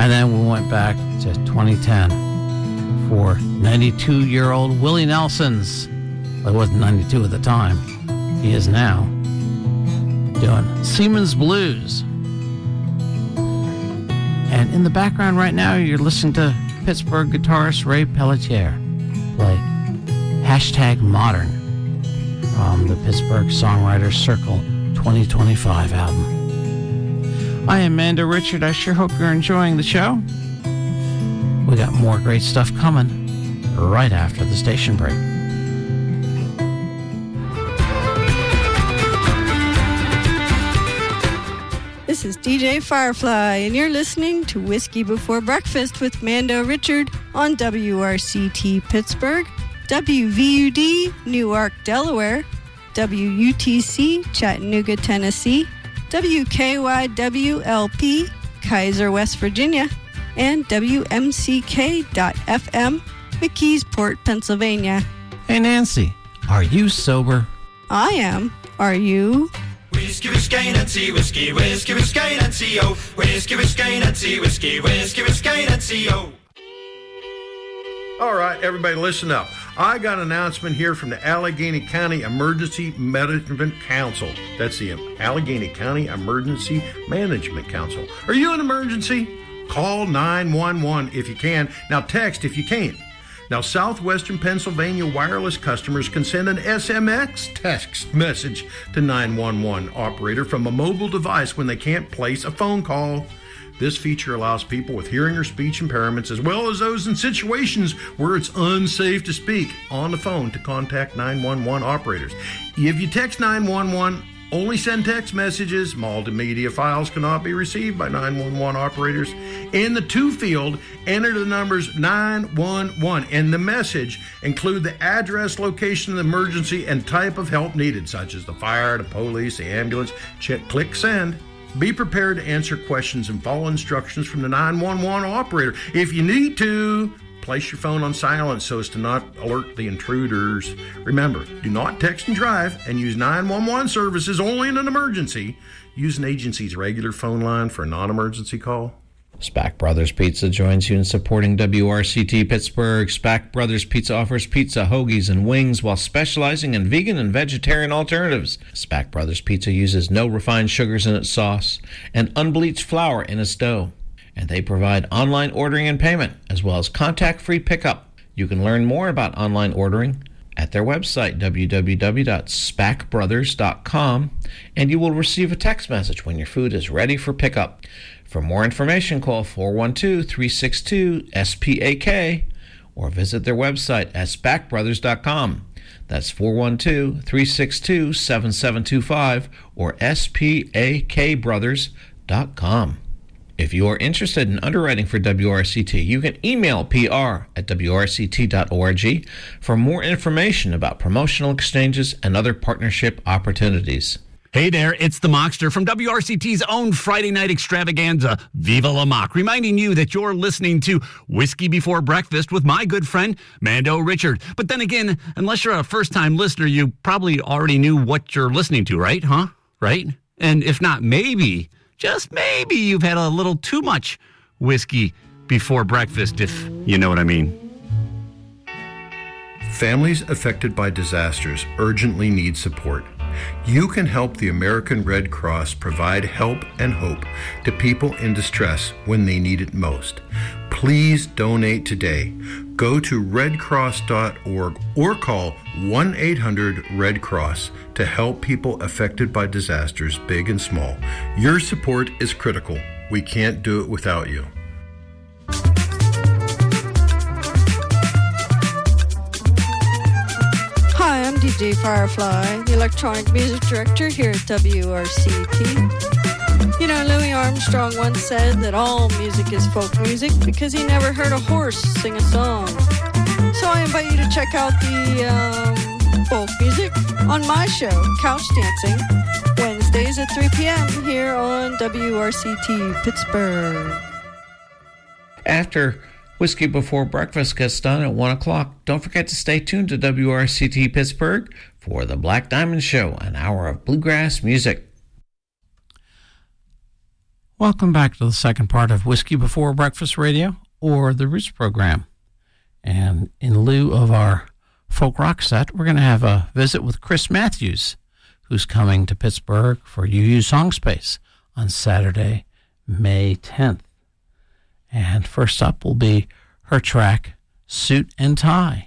And then we went back to 2010 for 92-year-old Willie Nelson's. Well, he wasn't 92 at the time. He is now. Doing Seaman's Blues. And in the background right now, you're listening to Pittsburgh guitarist Ray Pelletier play #Modern from the Pittsburgh Songwriters Circle 2025 album. I am Mando Richard. I sure hope you're enjoying the show. We got more great stuff coming right after the station break. This is DJ Firefly, and you're listening to Whiskey Before Breakfast with Mando Richard on WRCT Pittsburgh, WVUD Newark, Delaware, WUTC Chattanooga, Tennessee, WKYWLP Kaiser, West Virginia, and WMCK.FM McKeesport, Pennsylvania. Hey Nancy, are you sober? I am. Are you? Whiskey, whiskey, Nancy, whiskey, whiskey, whiskey, Nancy, oh. Whiskey, whiskey, Nancy, whiskey, whiskey, whiskey, Nancy, oh. All right, everybody listen up. I got an announcement here from the Allegheny County Emergency Management Council. That's the Allegheny County Emergency Management Council. Are you an emergency? Call 911 if you can. Now text if you can't. Now, Southwestern Pennsylvania wireless customers can send an SMX text message to 911 operator from a mobile device when they can't place a phone call. This feature allows people with hearing or speech impairments, as well as those in situations where it's unsafe to speak on the phone, to contact 911 operators. If you text 911, only send text messages. Multimedia files cannot be received by 911 operators. In the to field, enter the numbers 911 and the message. Include the address, location of the emergency, and type of help needed, such as the fire, the police, the ambulance. Click send. Be prepared to answer questions and follow instructions from the 911 operator. If you need to, place your phone on silent so as to not alert the intruders. Remember, do not text and drive, and use 911 services only in an emergency. Use an agency's regular phone line for a non-emergency call. Spack Brothers Pizza joins you in supporting WRCT Pittsburgh. Spack Brothers Pizza offers pizza, hoagies, and wings while specializing in vegan and vegetarian alternatives. Spack Brothers Pizza uses no refined sugars in its sauce and unbleached flour in its dough. And they provide online ordering and payment, as well as contact-free pickup. You can learn more about online ordering at their website, www.spackbrothers.com, and you will receive a text message when your food is ready for pickup. For more information, call 412-362-SPAK or visit their website at spackbrothers.com. That's 412-362-7725 or spakbrothers.com. If you are interested in underwriting for WRCT, you can email pr@wrct.org for more information about promotional exchanges and other partnership opportunities. Hey there, it's the Mockster from WRCT's own Friday night extravaganza, Viva La Mock, reminding you that you're listening to Whiskey Before Breakfast with my good friend, Mando Richard. But then again, unless you're a first-time listener, you probably already knew what you're listening to, right? Right? And if not, maybe, just maybe, you've had a little too much whiskey before breakfast, if you know what I mean. Families affected by disasters urgently need support. You can help the American Red Cross provide help and hope to people in distress when they need it most. Please donate today. Go to redcross.org or call 1-800-RED-CROSS to help people affected by disasters, big and small. Your support is critical. We can't do it without you. Hi, I'm DJ Firefly, the electronic music director here at WRCT. You know, Louis Armstrong once said that all music is folk music because he never heard a horse sing a song. So I invite you to check out the folk music on my show, Couch Dancing, Wednesdays at 3 p.m. here on WRCT Pittsburgh. After Whiskey Before Breakfast gets done at 1 o'clock, don't forget to stay tuned to WRCT Pittsburgh for the Black Diamond Show, an hour of bluegrass music. Welcome back to the second part of Whiskey Before Breakfast Radio, or the Roots program. And in lieu of our folk rock set, we're going to have a visit with Chris Matthews, who's coming to Pittsburgh for UU Song Space on Saturday, May 10th. And first up will be her track, Suit and Tie.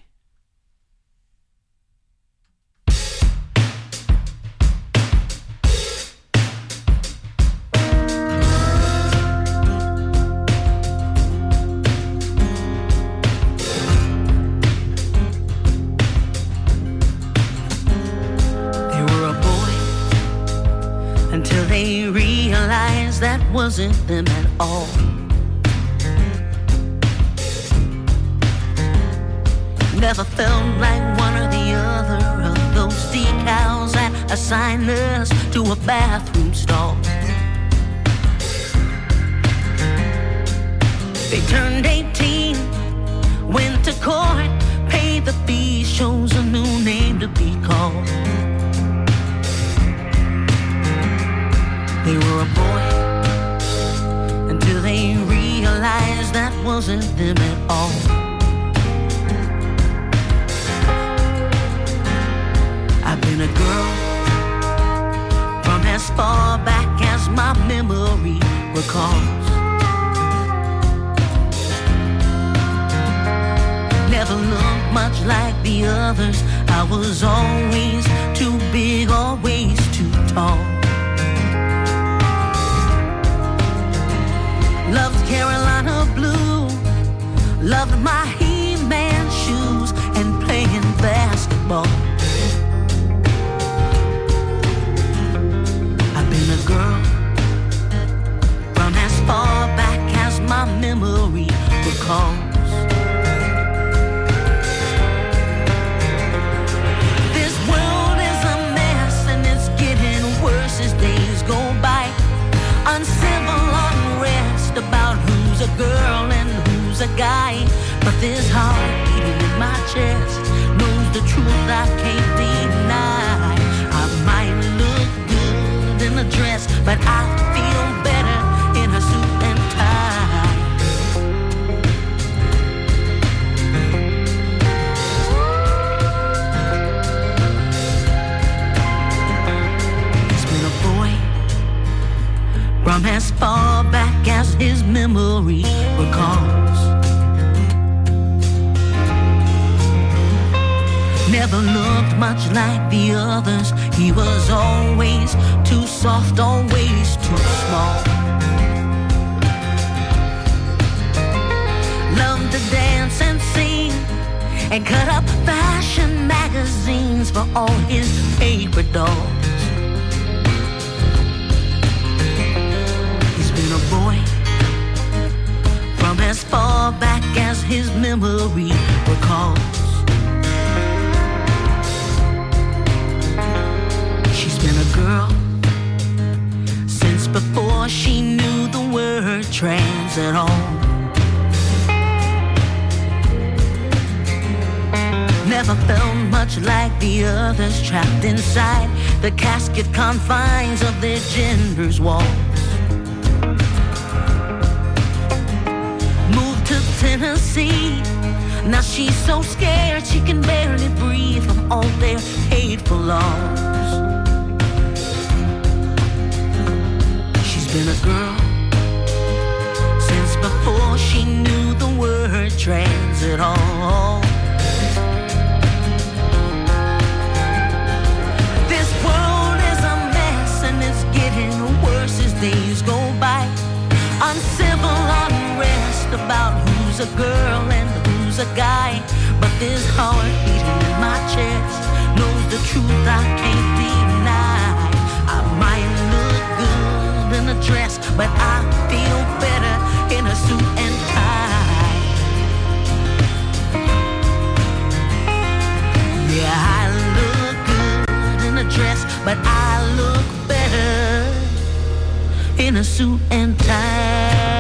They realized that wasn't them at all. Never felt like one or the other of those decals that assign us to a bathroom stall. They turned 18, went to court, paid the fees, chose a new name to be called. They were a boy until they realized that wasn't them at all. I've been a girl from as far back as my memory recalls. Never looked much like the others. I was always too big, always too tall. Loved Carolina blue, loved my He-Man shoes and playing basketball. I've been a girl from as far back as my memory recalls. This world is a mess and it's getting worse as days go by. Uncivil unrest about who's a girl and who's a guy. But this heart beating in my chest knows the truth I can't deny. I might look good in a dress, but I feel better in a suit and tie. It's been a boy from as far back as his memory recalls. Never looked much like the others. He was always too soft, always too small. Loved to dance and sing and cut up fashion magazines for all his paper dolls. A boy from as far back as his memory recalls. She's been a girl since before she knew the word trans at all. Never felt much like the others, trapped inside the casket confines of their gender's walls. Tennessee. Now she's so scared she can barely breathe from all their hateful laws. She's been a girl since before she knew the word trans at all. This world is a mess and it's getting worse as days go by. Uncivil unrest about who's a girl and who's a guy. But this heart beating in my chest knows the truth I can't deny. I might look good in a dress, but I feel better in a suit and tie. Yeah, I look good in a dress, but I look better in a suit and tie.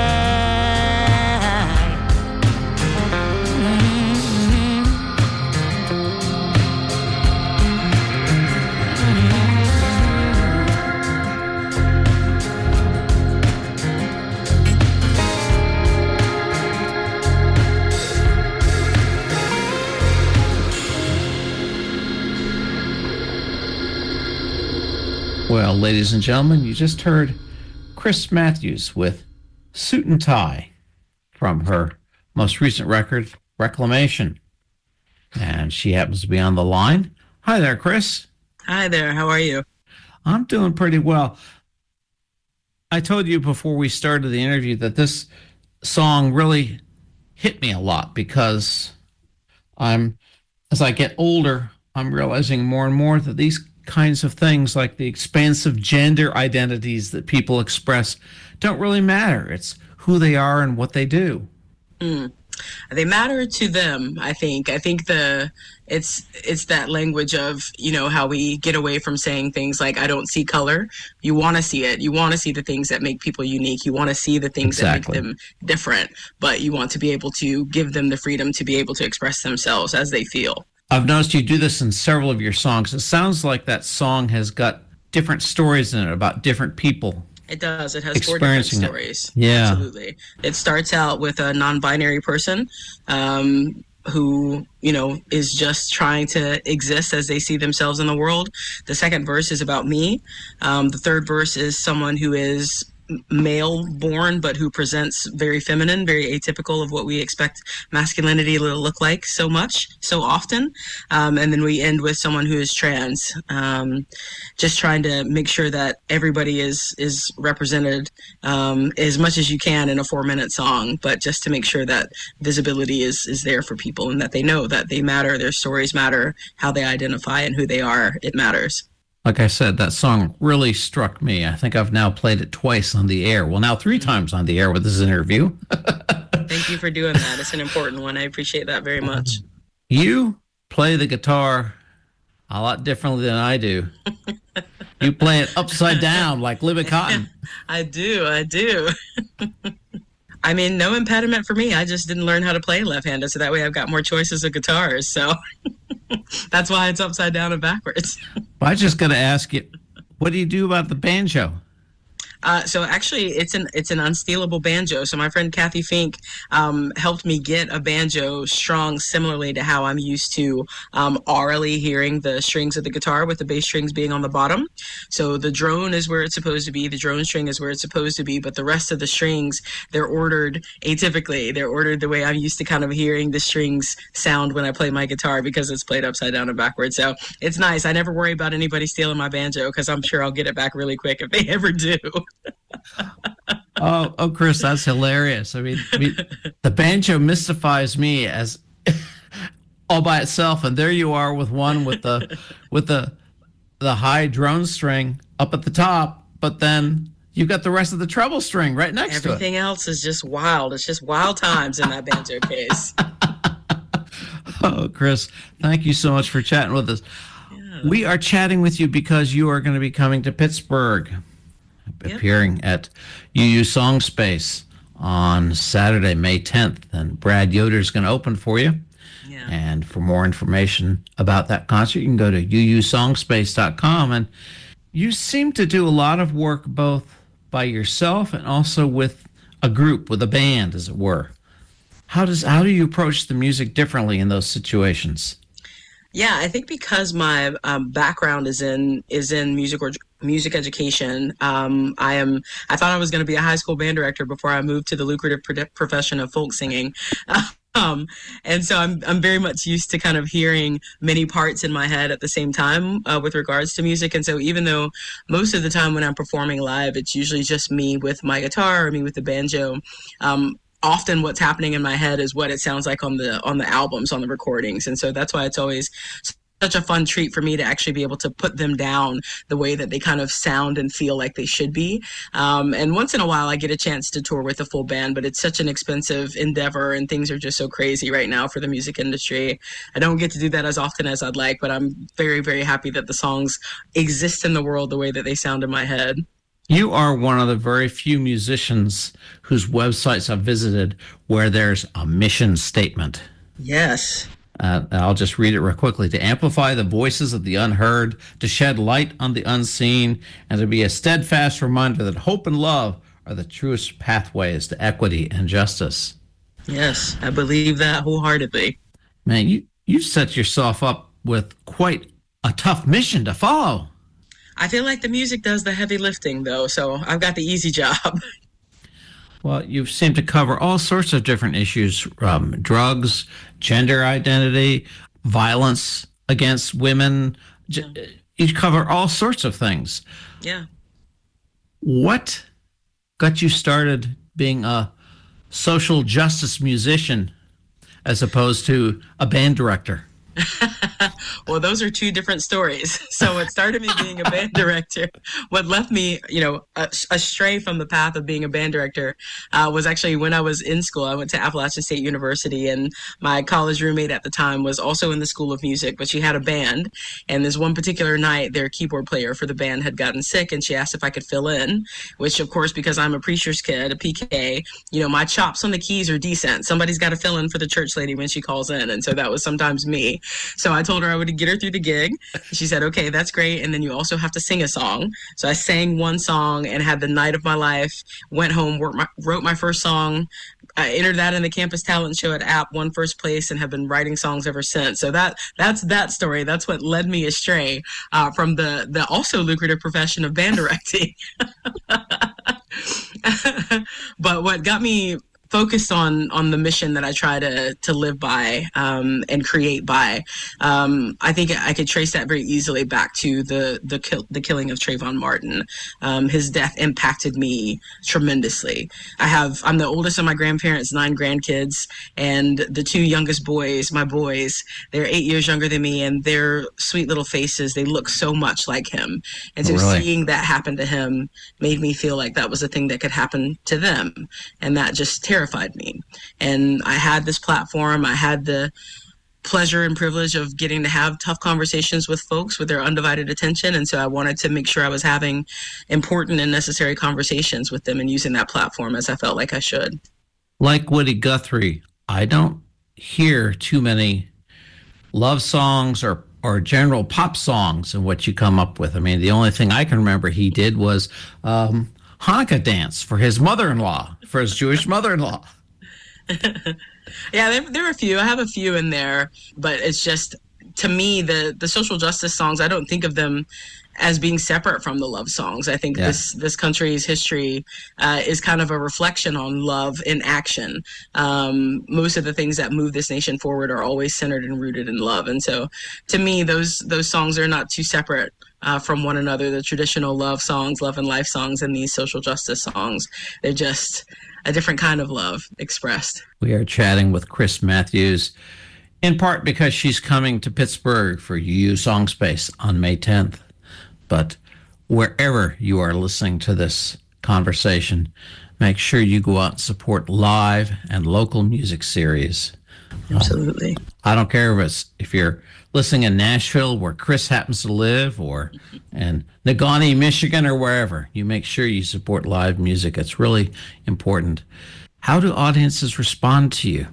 Well, ladies and gentlemen, you just heard Chris Matthews with Suit and Tie from her most recent record, Reclamation. And she happens to be on the line. Hi there, Chris. Hi there. How are you? I'm doing pretty well. I told you before we started the interview that this song really hit me a lot because as I get older, I'm realizing more and more that these kinds of things, like the expansive gender identities that people express, don't really matter. It's who they are and what they do. They matter to them, I think. I think it's that language of, how we get away from saying things like, I don't see color. You want to see it. You want to see the things that make people unique. You want to see the things that make them different, but you want to be able to give them the freedom to be able to express themselves as they feel. I've noticed you do this in several of your songs. It sounds like that song has got different stories in it about different people. It does. It has 4 different stories. Yeah. Absolutely. It starts out with a non-binary person who, is just trying to exist as they see themselves in the world. The second verse is about me. The third verse is someone who is male born but who presents very feminine, very atypical of what we expect masculinity to look like so often, and then we end with someone who is trans, just trying to make sure that everybody is represented as much as you can in a 4-minute song, but just to make sure that visibility is there for people and that they know that they matter, their stories matter, how they identify and who they are, it matters. Like I said, that song really struck me. I think I've now played it twice on the air. Well, now 3 times on the air with this interview. Thank you for doing that. It's an important one. I appreciate that very much. You play the guitar a lot differently than I do. You play it upside down like Libby Cotton. I do. I mean, no impediment for me. I just didn't learn how to play left-handed, so that way I've got more choices of guitars. So that's why it's upside down and backwards. Well, I just got to ask you, what do you do about the banjo? So actually, it's an unstealable banjo. So my friend Kathy Fink helped me get a banjo strung similarly to how I'm used to aurally hearing the strings of the guitar, with the bass strings being on the bottom. So the drone is where it's supposed to be. The drone string is where it's supposed to be. But the rest of the strings, they're ordered atypically. They're ordered the way I'm used to kind of hearing the strings sound when I play my guitar, because it's played upside down and backwards. So it's nice. I never worry about anybody stealing my banjo, because I'm sure I'll get it back really quick if they ever do. Oh, Chris, that's hilarious. I mean, the banjo mystifies me as all by itself, and there you are with one with the high drone string up at the top, but then you've got the rest of the treble string right next to it. Everything else is just wild. It's just wild times in that banjo case. Oh, Chris, thank you so much for chatting with us. Yeah. We are chatting with you because you are going to be coming to Pittsburgh. Appearing at UU Song Space on Saturday, May 10th. And Brad Yoder is going to open for you. Yeah. And for more information about that concert, you can go to uusongspace.com. And you seem to do a lot of work both by yourself and also with a group, with a band, as it were. How do you approach the music differently in those situations? Yeah, I think because my background is in music education. I thought I was going to be a high school band director before I moved to the lucrative profession of folk singing. And so I'm very much used to kind of hearing many parts in my head at the same time with regards to music. And so even though most of the time when I'm performing live, it's usually just me with my guitar or me with the banjo, often what's happening in my head is what it sounds like on the albums, on the recordings. And so that's why it's always such a fun treat for me to actually be able to put them down the way that they kind of sound and feel like they should be. And once in a while I get a chance to tour with a full band, but it's such an expensive endeavor and things are just so crazy right now for the music industry. I don't get to do that as often as I'd like, but I'm very, very happy that the songs exist in the world the way that they sound in my head. You are one of the very few musicians whose websites I've visited where there's a mission statement. Yes. I'll just read it real quickly. To amplify the voices of the unheard, to shed light on the unseen, and to be a steadfast reminder that hope and love are the truest pathways to equity and justice. Yes, I believe that wholeheartedly. Man, you set yourself up with quite a tough mission to follow. I feel like the music does the heavy lifting, though, so I've got the easy job. Well, you seem to cover all sorts of different issues, drugs, gender identity, violence against women. You cover all sorts of things. Yeah. What got you started being a social justice musician as opposed to a band director? Well, those are two different stories. So what started me being a band director, what left me, astray from the path of being a band director, was actually when I was in school. I went to Appalachian State University, and my college roommate at the time was also in the School of Music, but she had a band. And this one particular night, their keyboard player for the band had gotten sick, and she asked if I could fill in, which, of course, because I'm a preacher's kid, a PK, my chops on the keys are decent. Somebody's got to fill in for the church lady when she calls in. And so that was sometimes me. So I told her I would get her through the gig. She said, okay, that's great. And then you also have to sing a song. So I sang one song and had the night of my life, went home, wrote my first song. I entered that in the campus talent show at App, won first place, and have been writing songs ever since. So that's that story. That's what led me astray from the also lucrative profession of band directing. But what got me focused on the mission that I try to live by and create by. I think I could trace that very easily back to the killing of Trayvon Martin. His death impacted me tremendously. I'm the oldest of my grandparents' 9 grandkids, and the 2 youngest boys, my boys, they're 8 years younger than me, and their sweet little faces, they look so much like him. And so seeing that happen to him made me feel like that was a thing that could happen to them, and that just terrified me. And I had this platform. I had the pleasure and privilege of getting to have tough conversations with folks with their undivided attention. And so I wanted to make sure I was having important and necessary conversations with them and using that platform as I felt like I should. Like Woody Guthrie, I don't hear too many love songs or general pop songs in what you come up with. I mean, the only thing I can remember he did was Hanukkah dance for his mother-in-law, for his Jewish mother-in-law. Yeah, there are a few. I have a few in there, but it's just, to me, the social justice songs, I don't think of them as being separate from the love songs. I think this country's history is kind of a reflection on love in action. Most of the things that move this nation forward are always centered and rooted in love. And so to me, those songs are not too separate from one another. The traditional love songs, love and life songs, and these social justice songs, they're just a different kind of love expressed. We are chatting with Chris Matthews, in part because she's coming to Pittsburgh for UU Song Space on May 10th. But wherever you are listening to this conversation, make sure you go out and support live and local music series. Absolutely. I don't care if you're listening in Nashville, where Chris happens to live, or in Negaunee, Michigan, or wherever. You make sure you support live music. It's really important. How do audiences respond to you?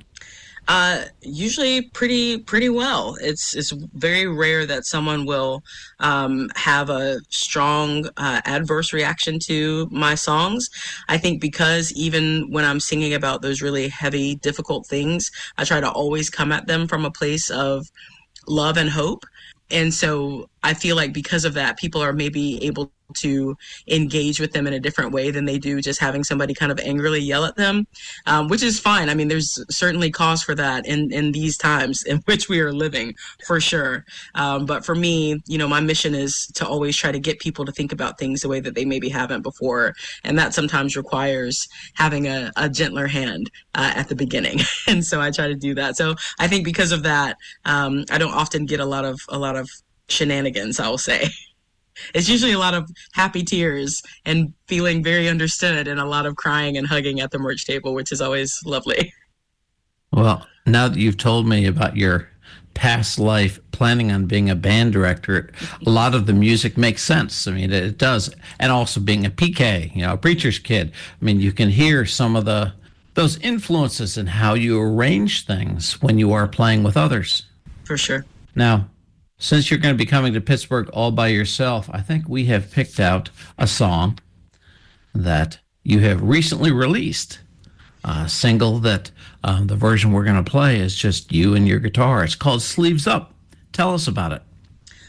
Usually pretty well. It's very rare that someone will have a strong adverse reaction to my songs. I think because even when I'm singing about those really heavy, difficult things, I try to always come at them from a place of love and hope. And so I feel like because of that, people are maybe able to engage with them in a different way than they do just having somebody kind of angrily yell at them, which is fine. I mean, there's certainly cause for that in these times in which we are living, for sure. But for me, my mission is to always try to get people to think about things the way that they maybe haven't before. And that sometimes requires having a gentler hand at the beginning. And so I try to do that. So I think because of that, I don't often get a lot of shenanigans, I will say. It's usually a lot of happy tears and feeling very understood, and a lot of crying and hugging at the merch table, which is always lovely. Well, now that you've told me about your past life planning on being a band director, a lot of the music makes sense. I mean, it does. And also being a PK, a preacher's kid. I mean, you can hear some of those influences in how you arrange things when you are playing with others. For sure. Now, since you're going to be coming to Pittsburgh all by yourself, I think we have picked out a song that you have recently released, a single that the version we're going to play is just you and your guitar. It's called Sleeves Up. Tell us about it.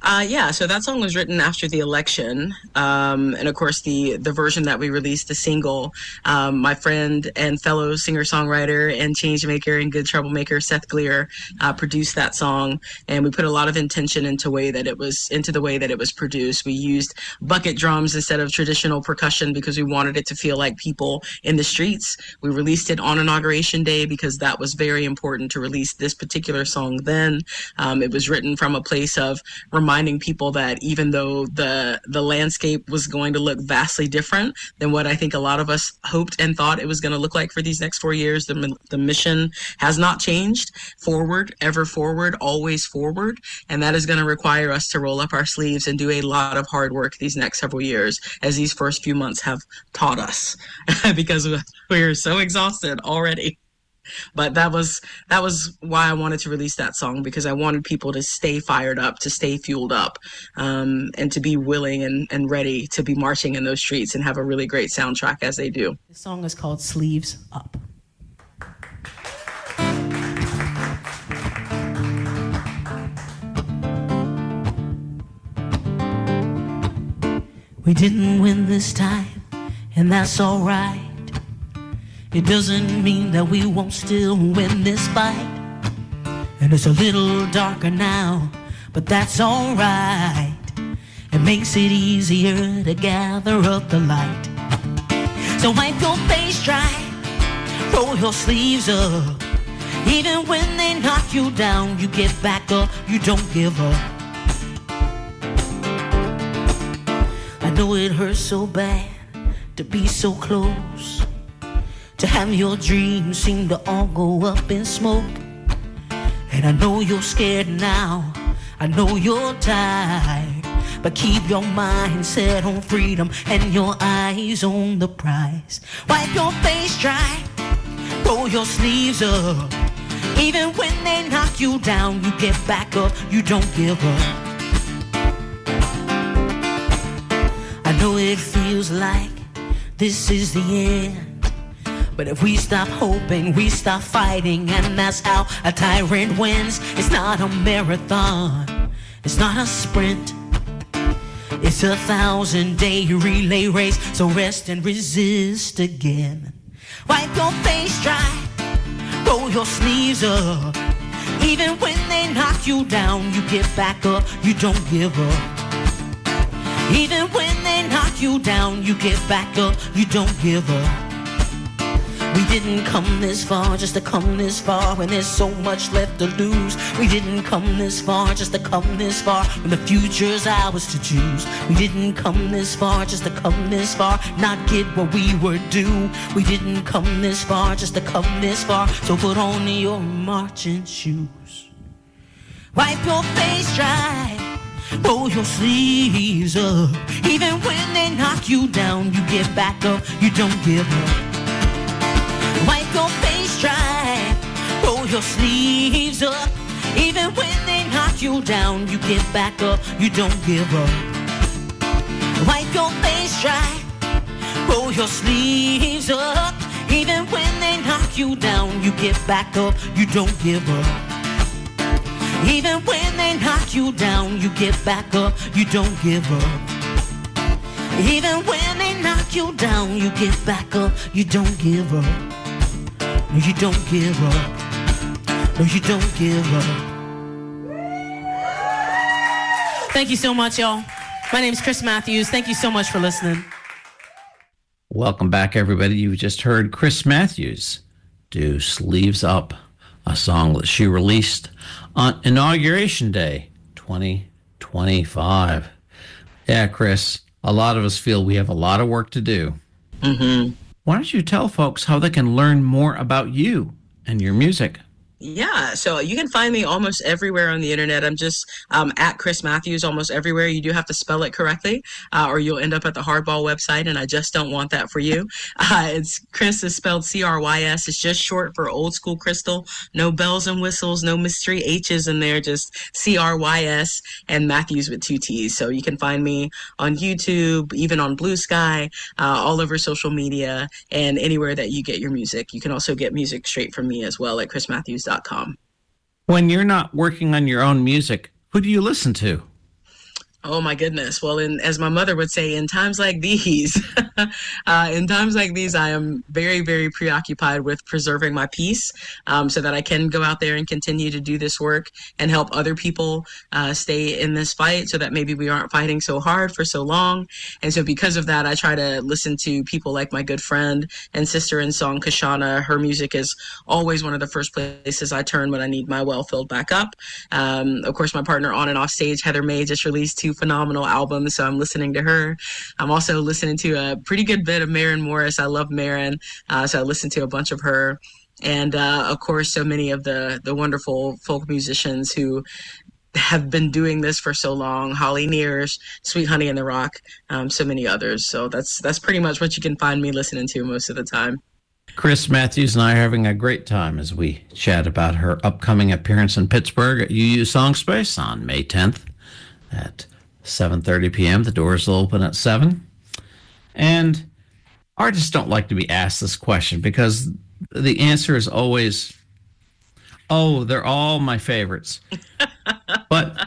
Yeah, so that song was written after the election. And of course, the version that we released, the single, my friend and fellow singer-songwriter and changemaker and good troublemaker, Seth Gleer, produced that song. And we put a lot of intention into the way that it was produced. We used bucket drums instead of traditional percussion because we wanted it to feel like people in the streets. We released it on Inauguration Day because that was very important to release this particular song then. It was written from a place of reminding people that even though the landscape was going to look vastly different than what I think a lot of us hoped and thought it was going to look like for these next 4 years, the mission has not changed. Forward, ever forward, always forward. And that is going to require us to roll up our sleeves and do a lot of hard work these next several years, as these first few months have taught us, because we're so exhausted already. But that was why I wanted to release that song, because I wanted people to stay fired up, to stay fueled up, and to be willing and ready to be marching in those streets and have a really great soundtrack as they do. The song is called Sleeves Up. We didn't win this time, and that's all right. It doesn't mean that we won't still win this fight. And it's a little darker now, but that's all right. It makes it easier to gather up the light. So wipe your face dry, roll your sleeves up. Even when they knock you down, you get back up, you don't give up. I know it hurts so bad to be so close, to have your dreams seem to all go up in smoke. And I know you're scared now, I know you're tired, but keep your mind set on freedom and your eyes on the prize. Wipe your face dry, roll your sleeves up. Even when they knock you down, you get back up, you don't give up. I know it feels like this is the end, but if we stop hoping, we stop fighting, and that's how a tyrant wins. It's not a marathon, it's not a sprint, it's a 1,000-day relay race, so rest and resist again. Wipe your face dry, roll your sleeves up. Even when they knock you down, you get back up, you don't give up. Even when they knock you down, you get back up, you don't give up. We didn't come this far just to come this far when there's so much left to lose. We didn't come this far just to come this far when the future's ours to choose. We didn't come this far just to come this far, not get what we were due. We didn't come this far just to come this far, so put on your marching shoes. Wipe your face dry, roll your sleeves up. Even when they knock you down, you get back up, you don't give up. Wipe your face dry, roll your sleeves up. Even when they knock you down, you get back up, you don't give up. Wipe your face dry, roll your sleeves up. Even when they knock you down, you get back up, you don't give up. Even when they knock you down, you get back up, you don't give up. Even when they knock you down, you get back up, you don't give up. No, you don't give up. No, you don't give up. Thank you so much, y'all. My name is Chris Matthews. Thank you so much for listening. Welcome back, everybody. You just heard Chris Matthews do Sleeves Up, a song that she released on Inauguration Day 2025. Yeah, Chris, a lot of us feel we have a lot of work to do. Mm-hmm. Why don't you tell folks how they can learn more about you and your music? Yeah, so you can find me almost everywhere on the internet. I'm just at Chris Matthews almost everywhere. You do have to spell it correctly, or you'll end up at the Hardball website, and I just don't want that for you. It's Chris is spelled C-R-Y-S. It's just short for Old School Crystal. No bells and whistles, no mystery H's in there, just C-R-Y-S and Matthews with 2 T's. So you can find me on YouTube, even on Blue Sky, all over social media, and anywhere that you get your music. You can also get music straight from me as well at chrismatthews.com. When you're not working on your own music, who do you listen to? Oh my goodness. Well, as my mother would say, in times like these, I am very, very preoccupied with preserving my peace, so that I can go out there and continue to do this work and help other people stay in this fight, so that maybe we aren't fighting so hard for so long. And so because of that, I try to listen to people like my good friend and sister in song, Kashana. Her music is always one of the first places I turn when I need my well filled back up. Of course, my partner on and off stage, Heather May, just released 2 phenomenal albums, so I'm listening to her. I'm also listening to a pretty good bit of Maren Morris. I love Maren, so I listen to a bunch of her. And of course, so many of the wonderful folk musicians who have been doing this for so long. Holly Nears, Sweet Honey in the Rock, so many others. So that's pretty much what you can find me listening to most of the time. Chris Matthews and I are having a great time as we chat about her upcoming appearance in Pittsburgh at UU Song Space on May 10th at 7:30 p.m. The doors will open at 7. And artists don't like to be asked this question because the answer is always, oh, they're all my favorites. But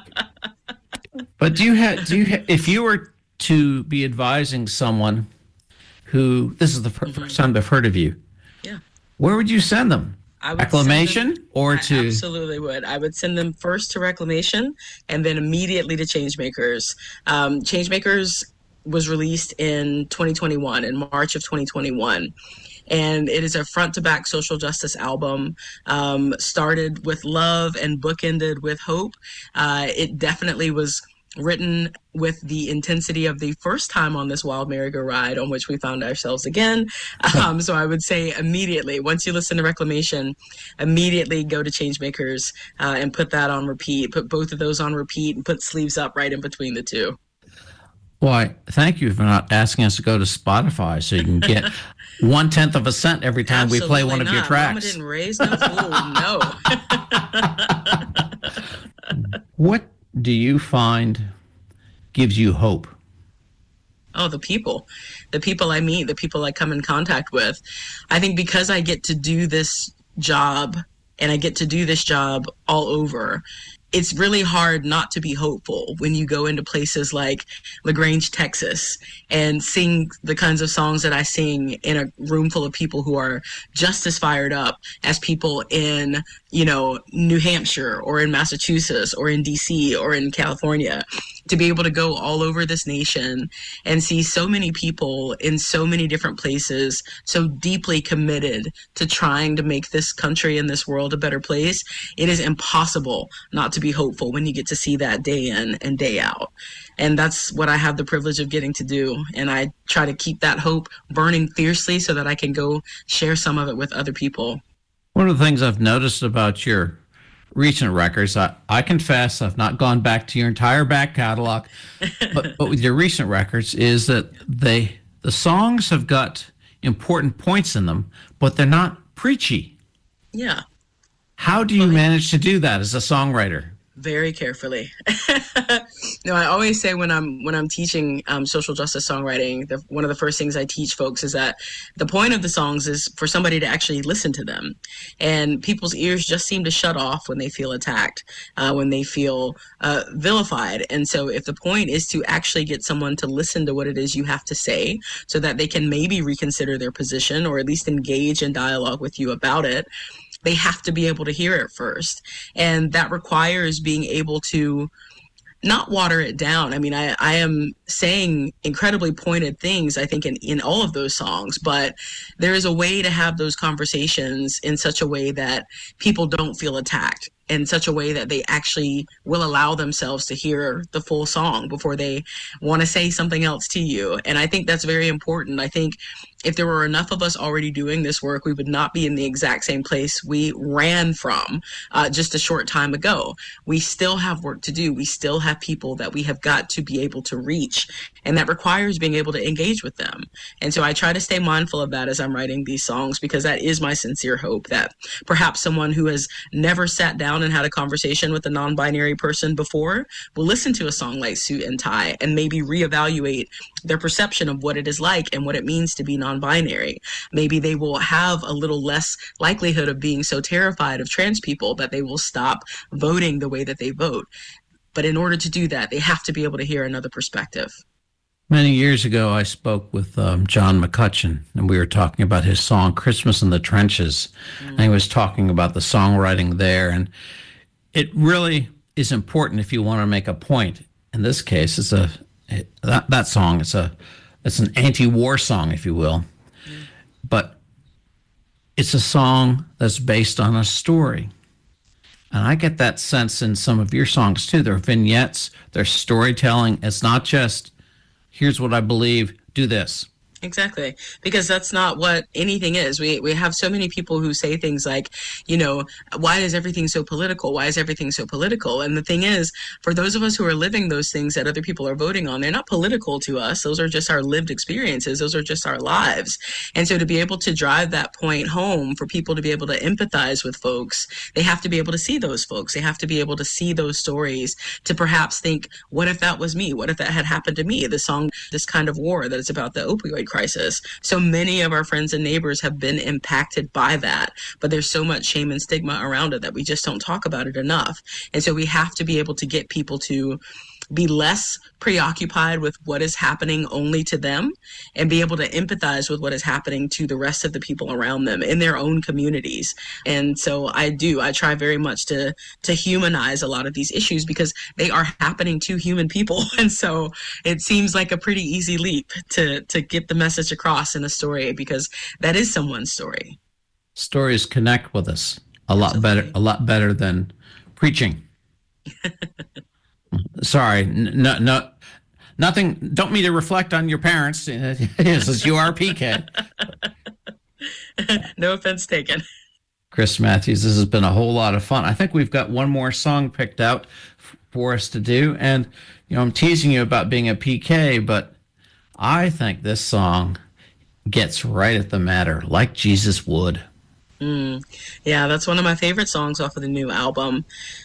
do you have if you were to be advising someone who this is the first time they've heard of you, where would you send them? Reclamation or to... Absolutely would. I would send them first to Reclamation and then immediately to Changemakers. Changemakers was released in 2021, in March of 2021. And it is a front-to-back social justice album, started with love and bookended with hope. It definitely was written with the intensity of the first time on this wild merry-go-ride on which we found ourselves again. So I would say immediately, once you listen to Reclamation, immediately go to Changemakers and put that on repeat. Put both of those on repeat and put Sleeves Up right in between the two. Why, thank you for not asking us to go to Spotify so you can get 1/10 of a cent every time we play one of your tracks. Mama didn't raise no fool, no. What do you find gives you hope? Oh, the people I meet, the people I come in contact with. I think because I get to do this job and I get to do this job all over, it's really hard not to be hopeful when you go into places like LaGrange, Texas, and sing the kinds of songs that I sing in a room full of people who are just as fired up as people in, New Hampshire or in Massachusetts or in DC or in California. To be able to go all over this nation and see so many people in so many different places so deeply committed to trying to make this country and this world a better place, it is impossible not to be hopeful when you get to see that day in and day out. And that's what I have the privilege of getting to do. And I try to keep that hope burning fiercely so that I can go share some of it with other people. One of the things I've noticed about your recent records, I confess I've not gone back to your entire back catalog, but with your recent records is that the songs have got important points in them, but they're not preachy. Yeah. How do you manage to do that as a songwriter? Very carefully. I always say when I'm teaching social justice songwriting, one of the first things I teach folks is that the point of the songs is for somebody to actually listen to them. And people's ears just seem to shut off when they feel attacked, when they feel vilified. And so if the point is to actually get someone to listen to what it is you have to say so that they can maybe reconsider their position or at least engage in dialogue with you about it, they have to be able to hear it first. And that requires being able to not water it down. I mean, I am saying incredibly pointed things, I think, in all of those songs, but there is a way to have those conversations in such a way that people don't feel attacked, in such a way that they actually will allow themselves to hear the full song before they want to say something else to you. And I think that's very important. I think if there were enough of us already doing this work, we would not be in the exact same place we ran from just a short time ago. We still have work to do. We still have people that we have got to be able to reach, and that requires being able to engage with them. And so I try to stay mindful of that as I'm writing these songs, because that is my sincere hope that perhaps someone who has never sat down and had a conversation with a non-binary person before will listen to a song like Suit and Tie and maybe reevaluate their perception of what it is like and what it means to be non-binary. Maybe they will have a little less likelihood of being so terrified of trans people that they will stop voting the way that they vote. But in order to do that, they have to be able to hear another perspective. Many years ago, I spoke with John McCutcheon, and we were talking about his song, Christmas in the Trenches. And he was talking about the songwriting there. And it really is important if you want to make a point. In this case, that song, it's an anti-war song, if you will. But it's a song that's based on a story. And I get that sense in some of your songs, too. They're vignettes, they're storytelling. It's not just, here's what I believe, do this. Exactly, because that's not what anything is. We have so many people who say things like, why is everything so political? Why is everything so political? And the thing is, for those of us who are living those things that other people are voting on, they're not political to us. Those are just our lived experiences. Those are just our lives. And so to be able to drive that point home, for people to be able to empathize with folks, they have to be able to see those folks. They have to be able to see those stories, to perhaps think, what if that was me? What if that had happened to me? The song, This Kind of War, that is about the opioid crisis. So many of our friends and neighbors have been impacted by that, but there's so much shame and stigma around it that we just don't talk about it enough. And so we have to be able to get people to be less preoccupied with what is happening only to them, and be able to empathize with what is happening to the rest of the people around them in their own communities. And so I try very much to humanize a lot of these issues, because they are happening to human people. And so it seems like a pretty easy leap to get the message across in a story, because that is someone's story. Stories connect with us a lot better than preaching. Sorry, no, nothing. Don't mean to reflect on your parents. Yes, you are PK. No offense taken. Chris Matthews, this has been a whole lot of fun. I think we've got one more song picked out for us to do, and I'm teasing you about being a PK, but I think this song gets right at the matter, like Jesus would. Yeah, that's one of my favorite songs off of the new album.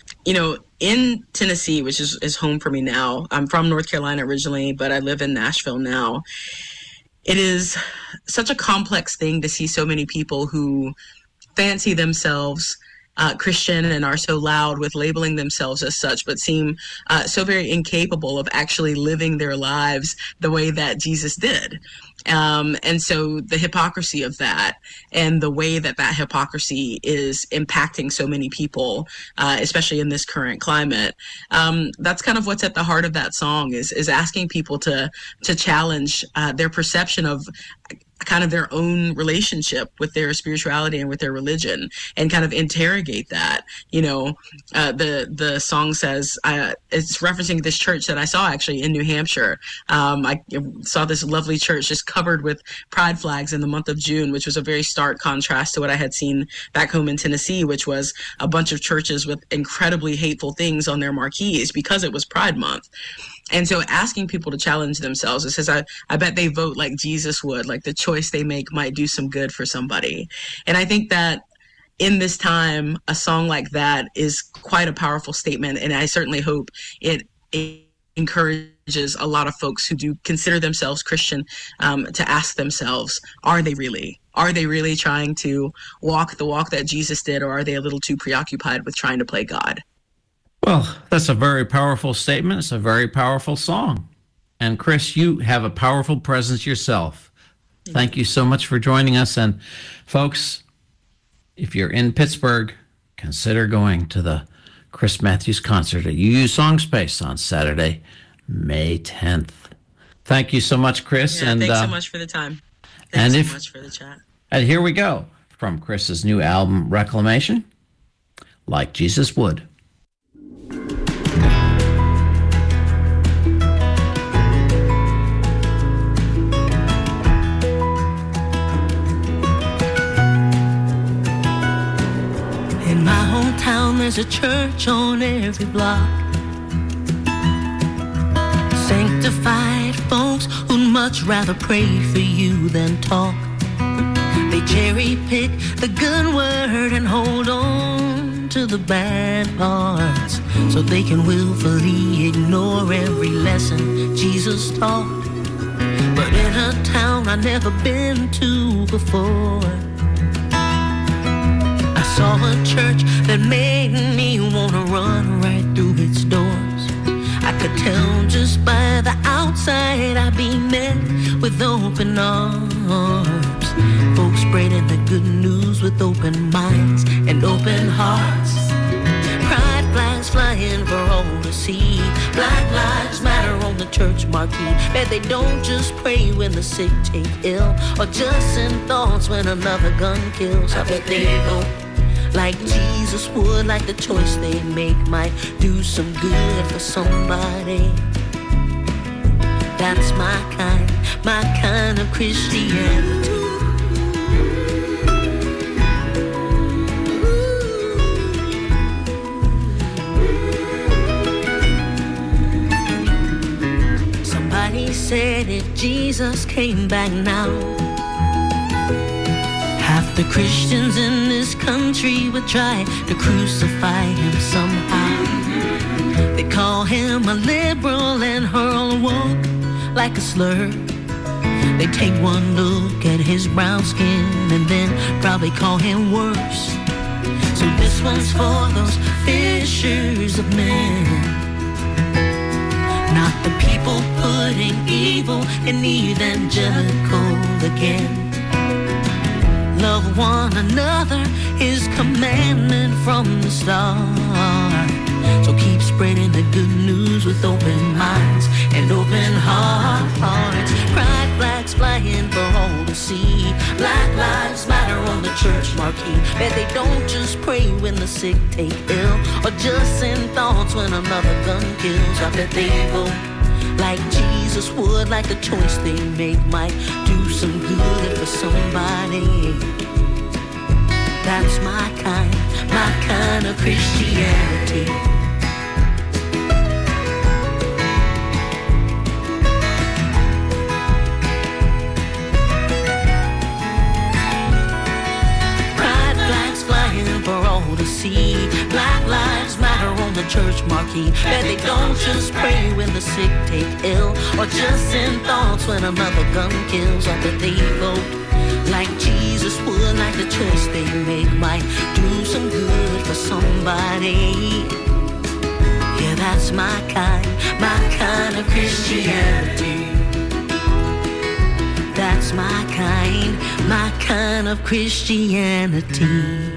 In Tennessee, which is home for me now, I'm from North Carolina originally, but I live in Nashville now. It is such a complex thing to see so many people who fancy themselves Christian and are so loud with labeling themselves as such, but seem so very incapable of actually living their lives the way that Jesus did. And so the hypocrisy of that, and the way that hypocrisy is impacting so many people, especially in this current climate, that's kind of what's at the heart of that song, is asking people to challenge their perception of kind of their own relationship with their spirituality and with their religion, and kind of interrogate that. The song says, it's referencing this church that I saw actually in New Hampshire. I saw this lovely church just covered with pride flags in the month of June, which was a very stark contrast to what I had seen back home in Tennessee, which was a bunch of churches with incredibly hateful things on their marquees because it was Pride Month. And so asking people to challenge themselves, it says, I bet they vote like Jesus would, like the choice they make might do some good for somebody. And I think that in this time, a song like that is quite a powerful statement. And I certainly hope it encourages a lot of folks who do consider themselves Christian to ask themselves, are they really trying to walk the walk that Jesus did, or are they a little too preoccupied with trying to play God? Well, that's a very powerful statement. It's a very powerful song. And Chris, you have a powerful presence yourself. Thank you so much for joining us. And folks, if you're in Pittsburgh, consider going to the Chris Matthews concert at UU Song Space on Saturday, May 10th. Thank you so much, Chris. Yeah, thanks so much for the time. Thanks so much for the chat. And here we go from Chris's new album, Reclamation, Like Jesus Would. In my hometown, there's a church on every block. Sanctified folks who'd much rather pray for you than talk. They cherry pick the good word and hold on to the bad parts, so they can willfully ignore every lesson Jesus taught. But in a town I've never been to before, I saw a church that made me want to run right through its doors. Could tell just by the outside I'd be met with open arms. Folks spreading the good news with open minds and open hearts. Pride flags flying for all to see. Black Lives Matter on the church marquee. Bet they don't just pray when the sick take ill, or just in thoughts when another gun kills. I bet they vote like Jesus would, like the choice they make might do some good for somebody. That's my kind of Christianity. Somebody said if Jesus came back now, half the Christians in this country would try to crucify him somehow. They call him a liberal and hurl woke like a slur. They take one look at his brown skin and then probably call him worse. So this one's for those fishers of men, not the people putting evil in evangelical again. Love one another, his commandment from the start. So keep spreading the good news with open minds and open hearts. Pride flags flying for all to see. Black Lives Matter on the church marquee. Bet they don't just pray when the sick take ill, or just in thoughts when another gun kills. I bet they vote like Jesus would, like the choice they make might do some good for somebody. That's my kind of Christianity. Pride flags flying for all to see. Black Lives Matter on the church marquee. Bet they don't just pray when the sick take ill, or just in thoughts when another gun kills. I bet they vote like Jesus would, like the choice they make might do some good for somebody. Yeah, that's my kind of Christianity. That's my kind of Christianity.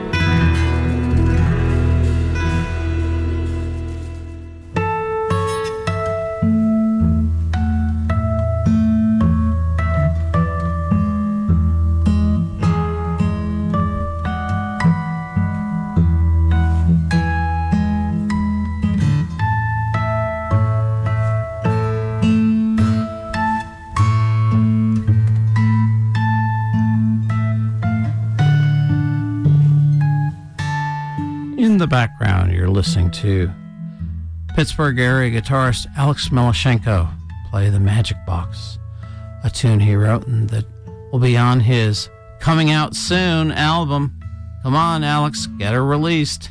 In the background, you're listening to Pittsburgh area guitarist Alex Milashenko play the Magic Box, a tune he wrote and that will be on his coming out soon album. Come on, Alex, get her released.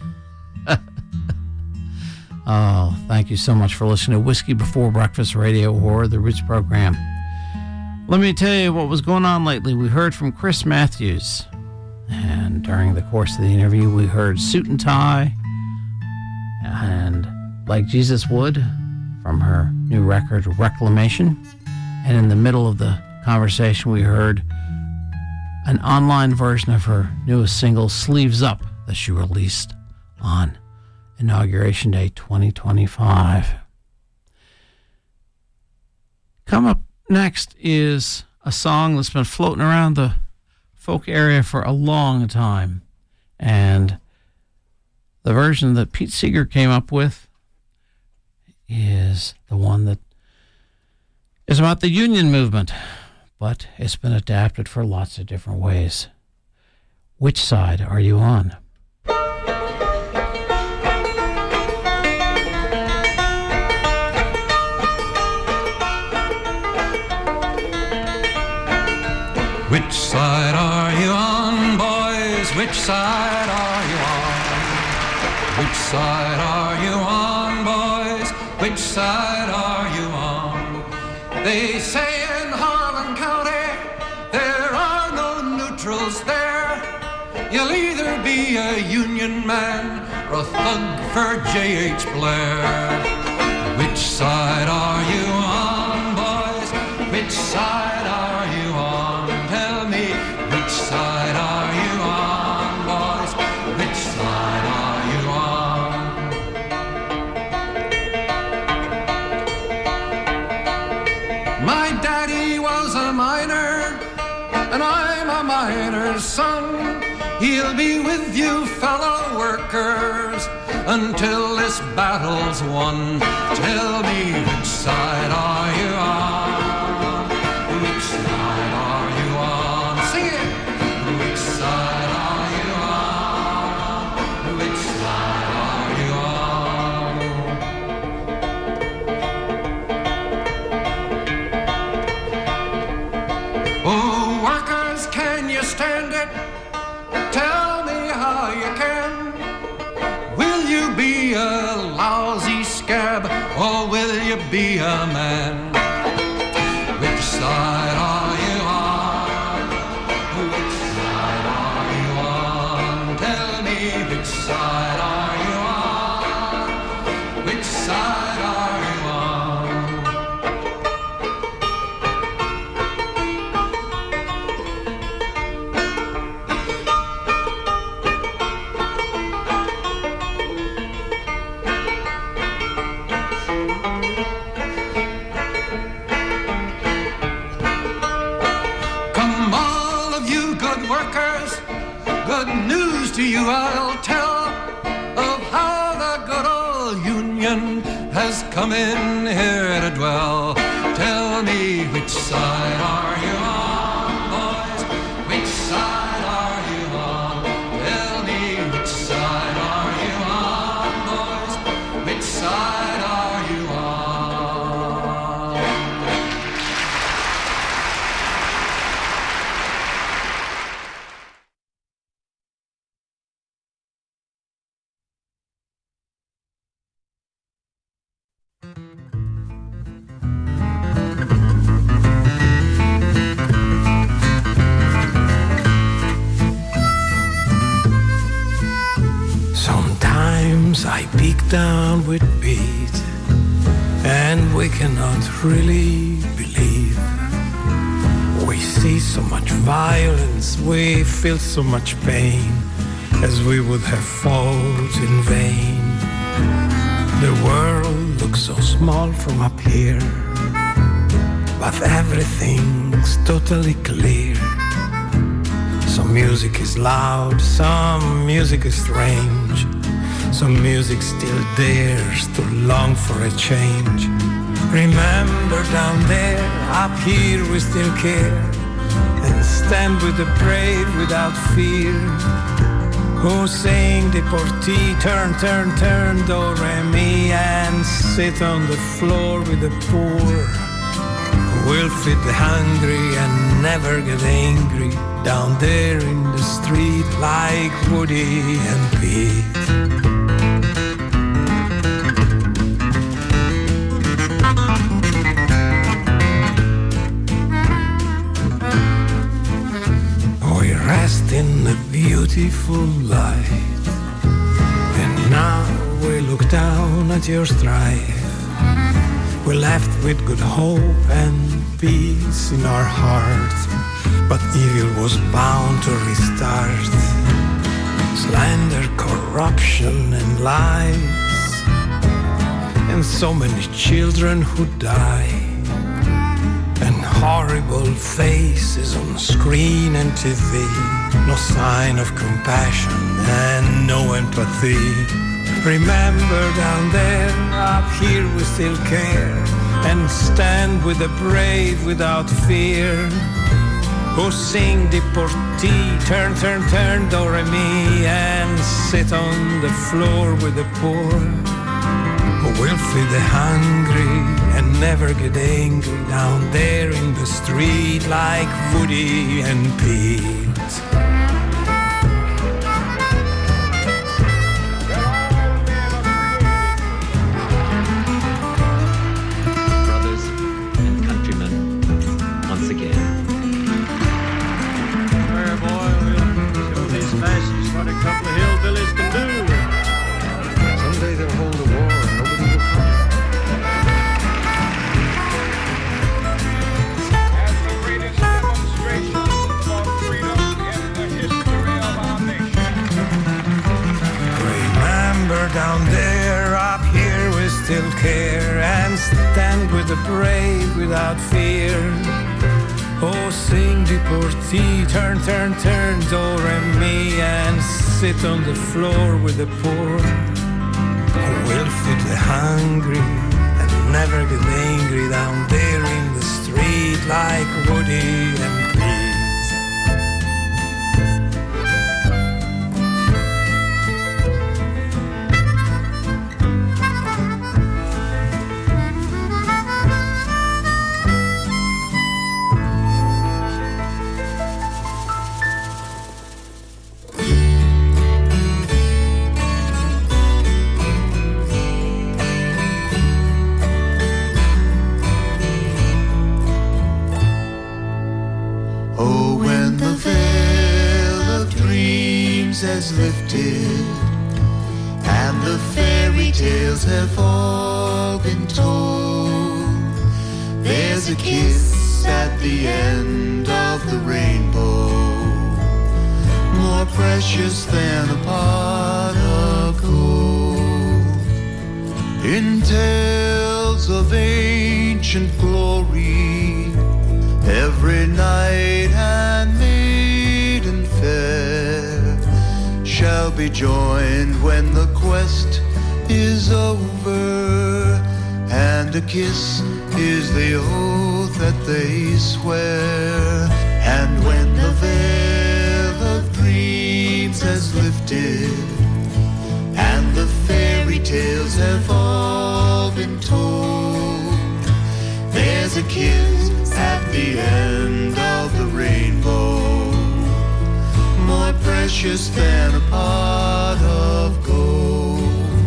Oh, thank you so much for listening to Whiskey Before Breakfast Radio or the Roots program. Let me tell you what was going on lately. We heard from Chris Matthews. And during the course of the interview, we heard Suit and Tie and Like Jesus Would from her new record, Reclamation. And in the middle of the conversation, we heard an online version of her newest single, Sleeves Up, that she released on Inauguration Day 2025. Come up next is a song that's been floating around the folk area for a long time, and the version that Pete Seeger came up with is the one that is about the union movement, but it's been adapted for lots of different ways. Which side are you on? Which side are you on, boys? Which side are you on? Which side are you on, boys? Which side are you on? They say in Harlan County there are no neutrals there. You'll either be a Union man or a thug for J.H. Blair. Which which side are you on, boys? Which side are you on? Tell me, which side are you on, boys? Which side are you on? My daddy was a miner, and I'm a miner's son. He'll be with you, fellow workers, until this battle's won. Tell me, which side are you on? Which side are you on? Sing it! Which side are you on? Which side are you on? Oh, workers, can you stand it? Tell me how you can. Will you be a lousy scab, or will you be a man? Which side are you on? Which side are you on? Tell me, which side are you on? Which side are you on? To you I'll tell of how the good old Union has come in here to dwell. Tell me, which side are you on, boys? Which side are you on? Tell me, which side are you on, boys? Which side are you on? I peek down with beat, and we cannot really believe. We see so much violence, we feel so much pain, as we would have fought in vain. The world looks so small from up here, but everything's totally clear. Some music is loud, some music is strange. Some music still dares to long for a change. Remember down there, up here we still care, and stand with the brave without fear. Who sing Deportee, turn, turn, turn, do, re, mi, and sit on the floor with the poor. Who will feed the hungry and never get angry, down there in the street like Woody and Pete. Rest in the beautiful light, and now we look down at your strife. We're left with good hope and peace in our hearts, but evil was bound to restart. Slander, corruption and lies, and so many children who die, and horrible faces on screen and TV. No sign of compassion and no empathy. Remember down there, up here we still care, and stand with the brave without fear. Who sing Deportee, turn, turn, turn, do, re, mi, and sit on the floor with the poor. Who will feed the hungry and never get angry, down there in the street like Woody and Pete. Brothers and countrymen, once again. Where, boy, we'll show these fascists what a couple of hillbillies can do. Someday they'll hold a war and nobody will come. down there, up here we still care and stand with the brave without fear. Oh, sing di porti, turn, turn, turn, do re mi, and sit on the floor with the poor. Oh, we'll feed the hungry and never get angry down there in the street like Woody and Pete. Has lifted and the fairy tales have all been told. There's a kiss at the end of the rainbow, more precious than a pot of gold. In tales of ancient glory, every knight and maiden fair shall be joined when the quest is over, and a kiss is the oath that they swear. And when the veil of dreams has lifted and the fairy tales have all been told, there's a kiss at the end of the rainbow, more precious than a pot of gold.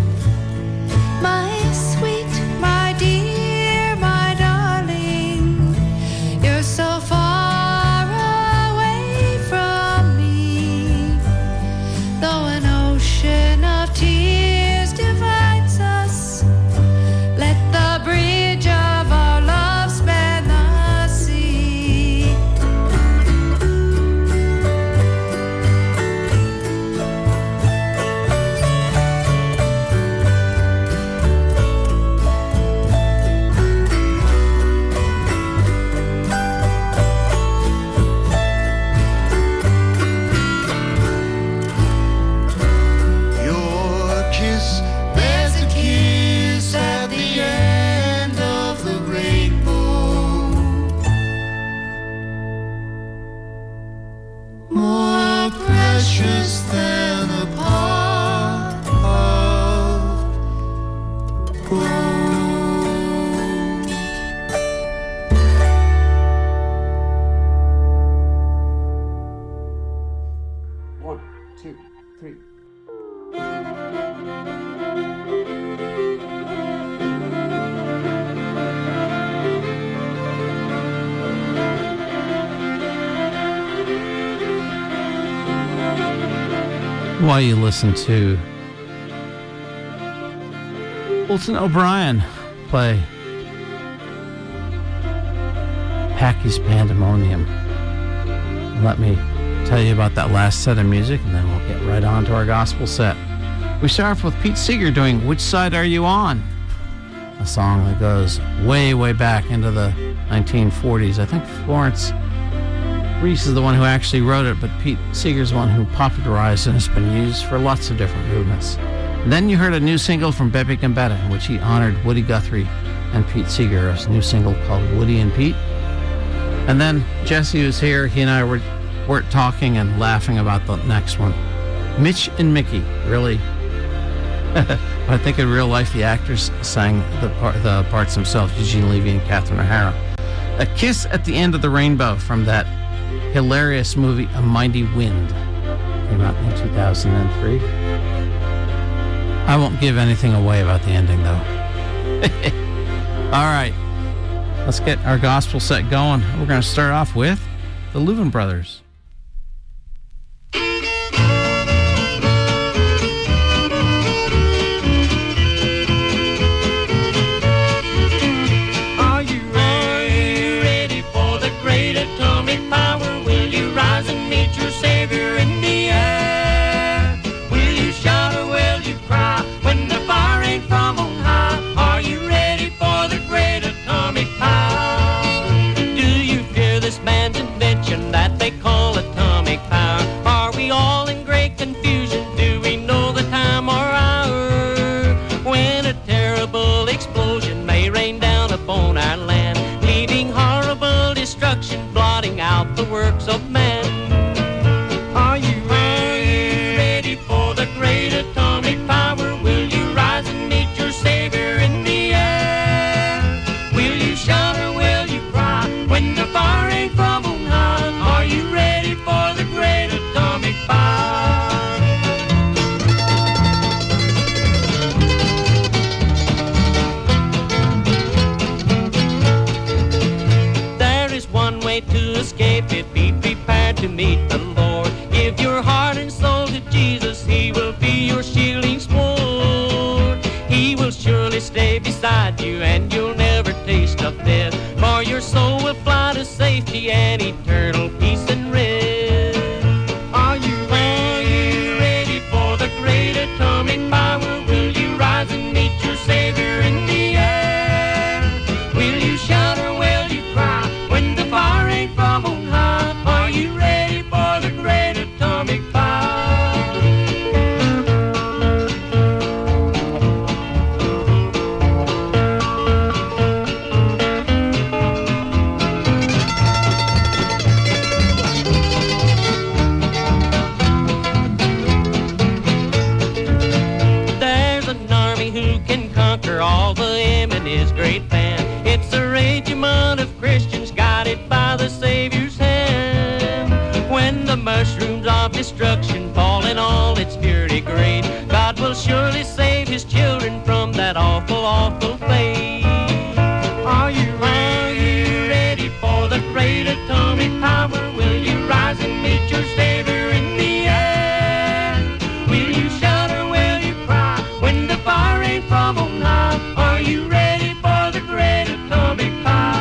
My sweet, my dear, my darling, you're so far away from me. Though an ocean of tears divides us, let the bridge of our love span the sea. While you listen to Fulton O'Brien play Packy's Pandemonium, let me tell you about that last set of music, and then we'll get right on to our gospel set. We start off with Pete Seeger doing Which Side Are You On? A song that goes way, way back into the 1940s. I think Florence Reese is the one who actually wrote it, but Pete Seeger's the one who popularized it, and it's been used for lots of different movements. And then you heard a new single from Bebe Gambetta, in which he honored Woody Guthrie and Pete Seeger, a new single called Woody and Pete. And then Jesse, who's here, he and I were talking and laughing about the next one. Mitch and Mickey, really. I think in real life the actors sang the parts themselves, Eugene Levy and Catherine O'Hara. A Kiss at the End of the Rainbow from that hilarious movie A Mighty Wind, came out in 2003. I won't give anything away about the ending, though. All right, let's get our gospel set going. We're going to start off with the Louvin Brothers. Are you ready for the great atomic power? Will you rise and meet your Savior in the air? Will you shout or will you cry when his great plan. It's a regiment of Christians guided by the Savior's hand. When the mushrooms of destruction fall in all its fury great, God will surely save his children from that awful, awful fate. Are you ready for the great atomic power? Will you rise and meet your Savior in the air? Will you shout or will you cry when the fire rain from on high? Are you ready for the great atomic power?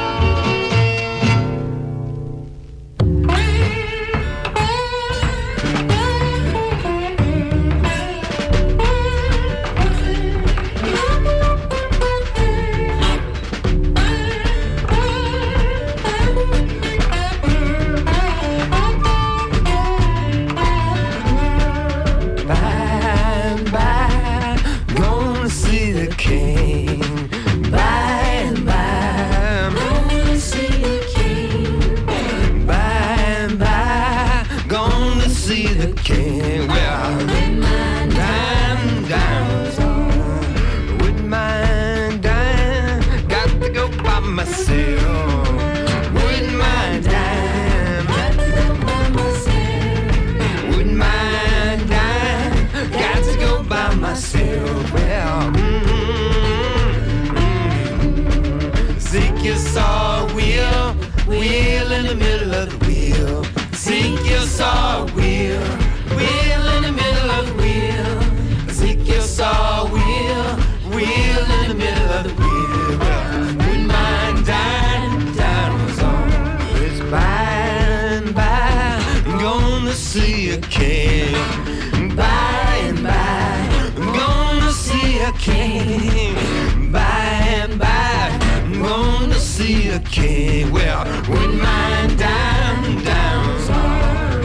Wheel in the middle of the wheel. Seek your saw wheel. Wheel in the middle of the wheel. Seek your saw wheel. Wheel in the middle of the wheel. Wouldn't mind dying, dying was on. It's by and by, I'm gonna see a king. By and by, I'm gonna see a king. By and by, I'm gonna see a king. Well, wouldn't mind dying, dying was on.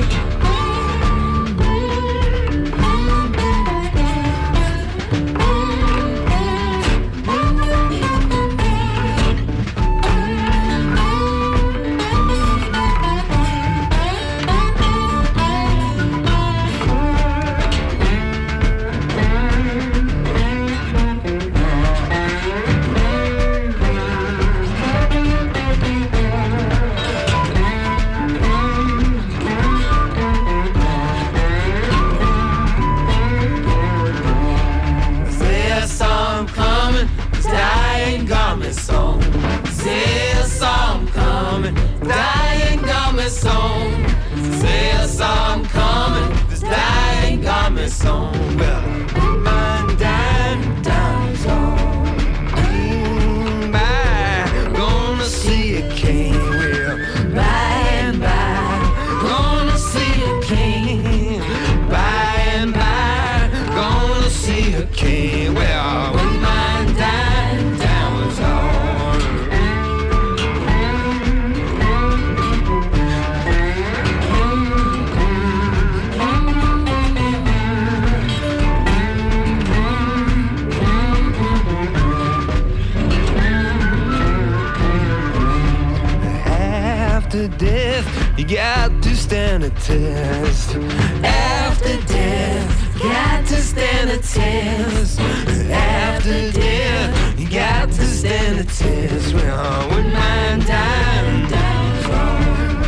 Test. After death, got to stand a test. After death, you got to stand a test. Well, I wouldn't mind dying, dying wrong.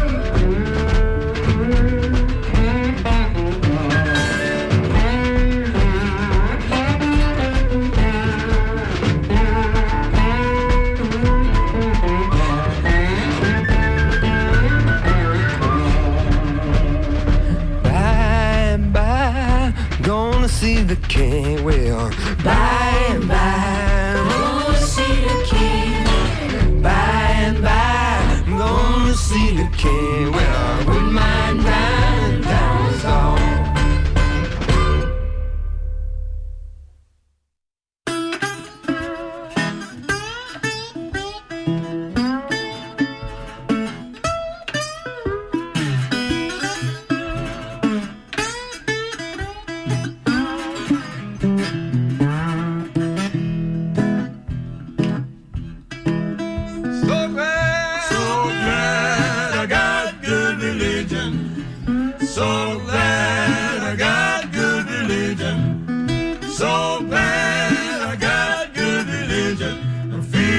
See the king, well, by and by, I'm gonna see the king. By and by, I'm gonna see the king. Well, I wouldn't mind dying, that was all. So glad I got good religion. I'm feeling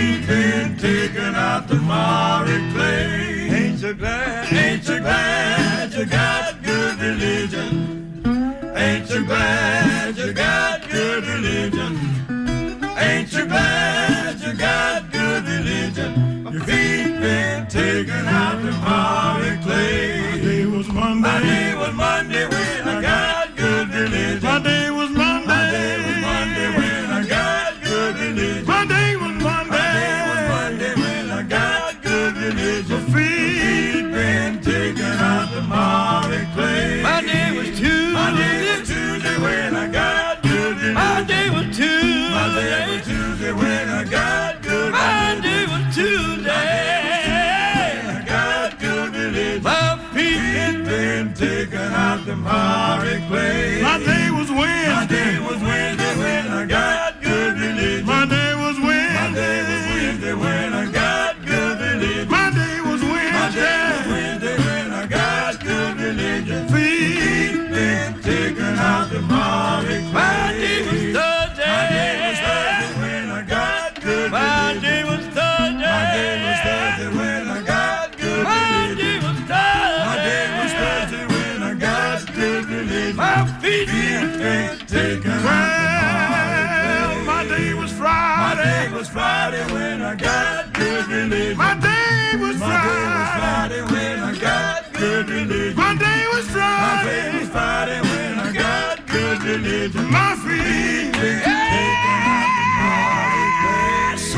Ain't you glad you got good religion? Ain't you glad you got good religion? Your feet been taken out the hard clay. My day was Monday. My day was Monday when I got good religion. My day was Monday. My day was Monday when I got good religion. My day was Monday. My day was Monday when I got good religion. Your feet been taken out the hard clay. My day was Tuesday. My day was Tuesday when I got good religion. My day was Tuesday. My day was Tuesday when I got good religion. My day was Tuesday. I got good religion. My feet been taken out the miry clay. My day was Wednesday. My day was Wednesday when I got good religion. My day was Wednesday. My day was Wednesday when I got good religion. My day was Wednesday. My day was Wednesday when I got good religion. Feet been taken out the miry clay. My day was Thursday. My day was Thursday when I got good religion. My day was Thursday. My day was Thursday when I got good religion. My day was Thursday. My day was Thursday when I got good religion. My feet been taken out. My day was Friday. My day was Friday when I got good religion. My day was Friday when I got good religion. My day was Friday. My day was Friday when I got good religion. My feet been taken out. So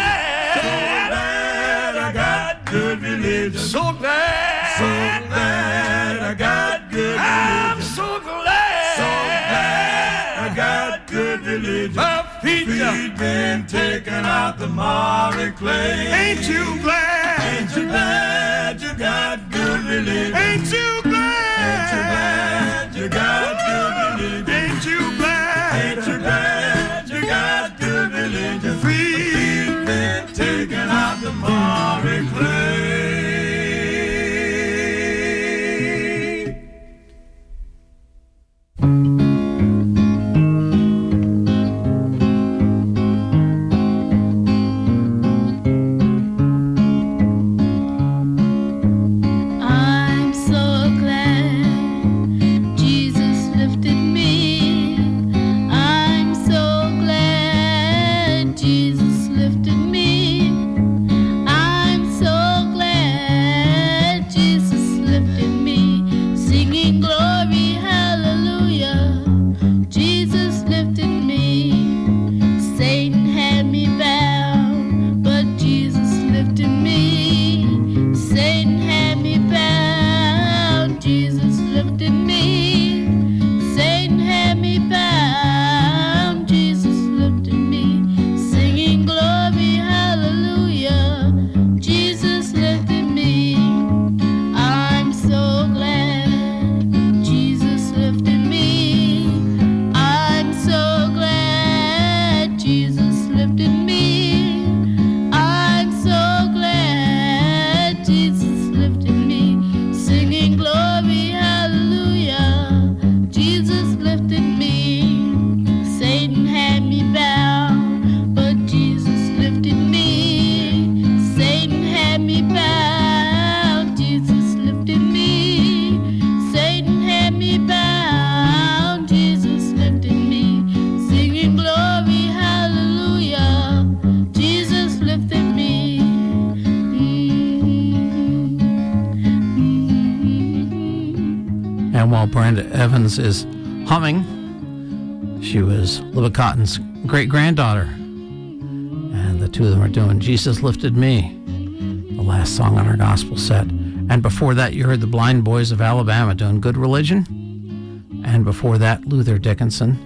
glad I got good religion. So glad I got good religion. I'm so glad I got good religion. My feet been taken out the miry clay. Ain't you glad? Ain't you glad you got good religion? Ain't you glad? Ain't you glad you got good religion? Ain't you glad? Ain't you glad you got good religion? Feet been taken out the miry clay. Brenda Evans is humming. She was Libba Cotton's great-granddaughter. And the two of them are doing Jesus Lifted Me, the last song on our gospel set. And before that, you heard the Blind Boys of Alabama doing Good Religion. And before that, Luther Dickinson,